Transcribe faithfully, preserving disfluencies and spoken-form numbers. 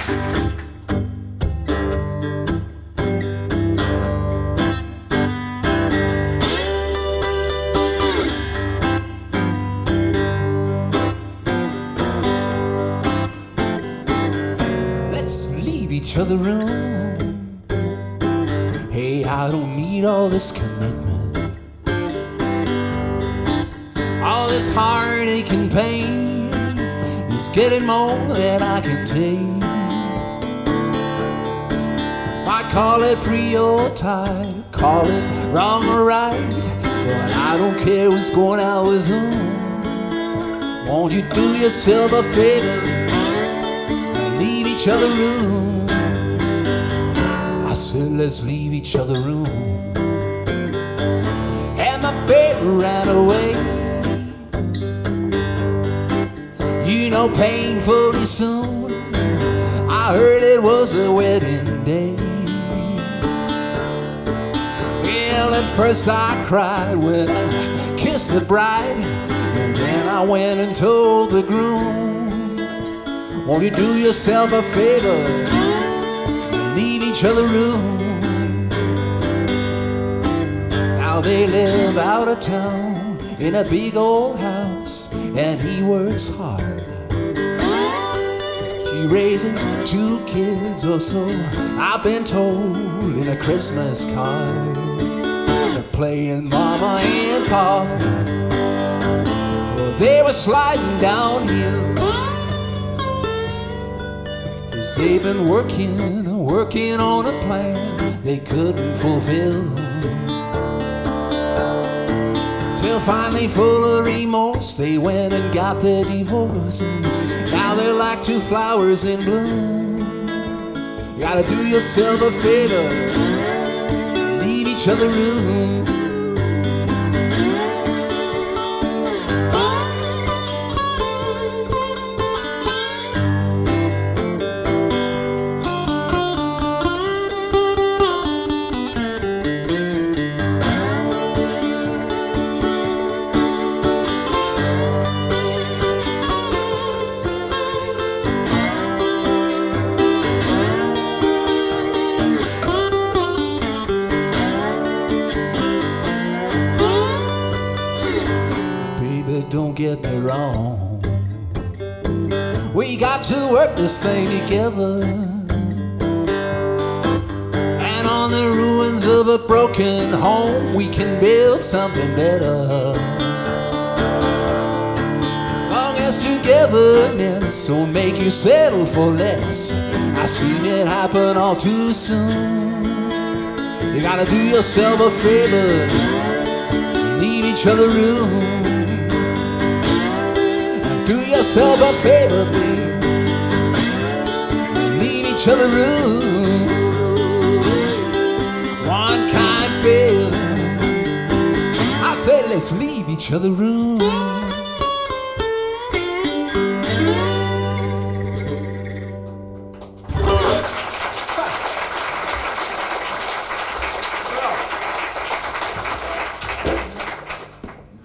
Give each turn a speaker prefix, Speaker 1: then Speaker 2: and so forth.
Speaker 1: Let's leave each other room. Hey, I don't need all this commitment, all this heartache and pain is getting more than I can take. I call it free or tight, call it wrong or right, but I don't care who's going out with whom. Won't you do yourself a favor and leave each other room? I said let's leave each other room. And my baby ran away, you know, painfully soon. I heard it was a wedding day. Well, at first I cried when I kissed the bride, and then I went and told the groom, won't you do yourself a favor, leave each other room? Now they live out of town in a big old house, and he works hard. He raises two kids or so, I've been told in a Christmas card. They're playing mama and papa, well, they were sliding downhill, 'cause they've been working, working on a plan they couldn't fulfill. Till finally, full of remorse, they went and got their divorce, and now they're like two flowers in bloom. You gotta do yourself a favor, leave each other room. Don't get me wrong, we got to work this thing together, and on the ruins of a broken home we can build something better. Long as togetherness don't make you settle for less, I've seen it happen all too soon. You gotta do yourself a favor, leave each other room. Do yourself a favor, babe, leave each other room. One kind favor, I said let's leave each other room.